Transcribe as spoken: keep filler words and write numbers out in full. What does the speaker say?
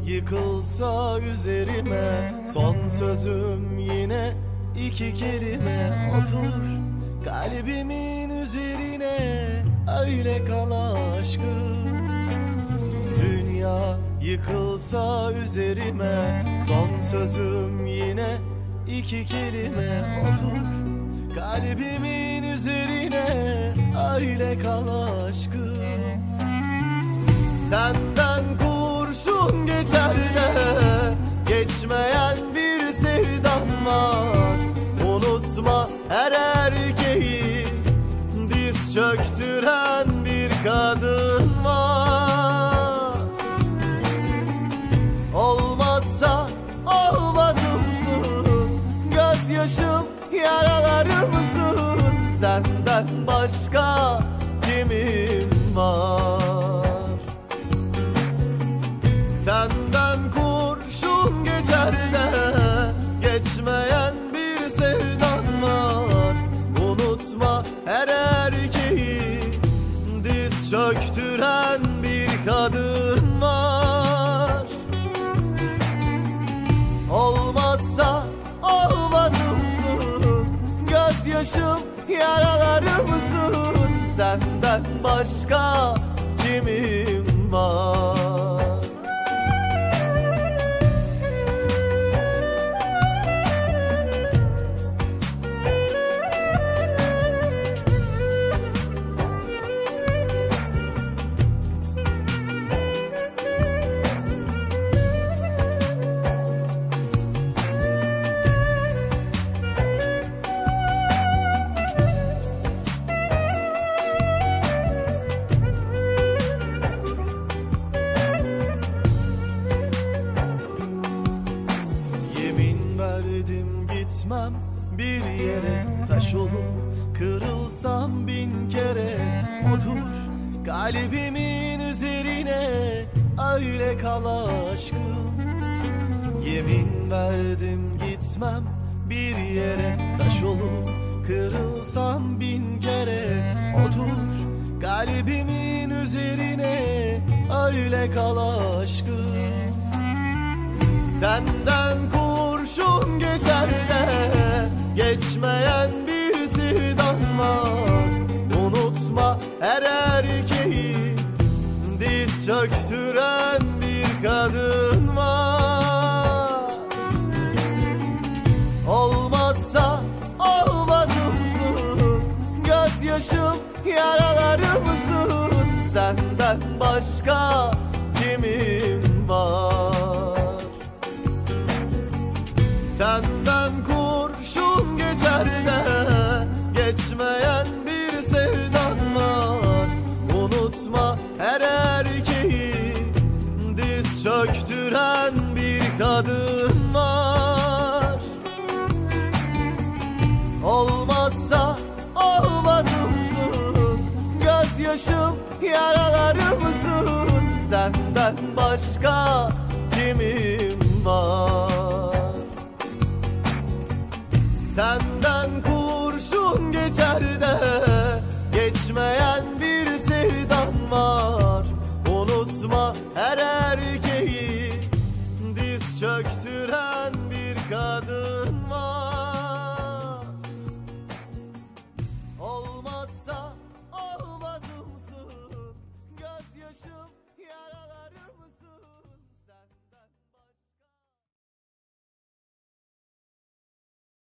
yıkılsa üzerime, son sözüm yine iki kelime. Otur kalbimin üzerine, öyle kal aşkım. Dünya yıkılsa üzerime, son sözüm yine iki kelime. Otur kalbimin üzerine, öyle kal aşkım. Senden kurşun geçer de geçmeyen bir sevdan var. Unutma, her erkeği diz çöktüren bir kadın var. Olmazsa olmazımsın, gözyaşım yaralarımsın. Senden başka kimim var? Senden kurşun geçer de geçmeyen bir sevdan var. Unutma, her erkeği diz çöktüren bir kadın var. Olmazsa olmazımsın, gözyaşım yaralarımsın. Senden başka kimim var? Gitmem bir yere, taş olup kırılsam bin kere. Otur kalbimin üzerine, öyle kal aşkım. Yemin verdim gitmem bir yere, taş olup kırılsam bin kere. Otur kalbimin üzerine, öyle kal aşkım. Senden kurşun geçer de geçmeyen bir sevdan var. Unutma, her erkeği diz çöktüren bir kadın var. Olmazsa olmazımsın, gözyaşım yaralarımsın. Senden başka kimim var? Senden kurşun geçer de geçmeyen bir sevdan var. Unutma, her erkeği diz çöktüren bir kadın var. Olmazsa olmazımsın, gözyaşım yaralarımsın. Senden başka kimim var? Senden kurşun geçer de geçmeyen bir sevdan var. Unutma, her erkeği diz çöktüren bir kadın var. Olmazsa olmazımsın, gözyaşım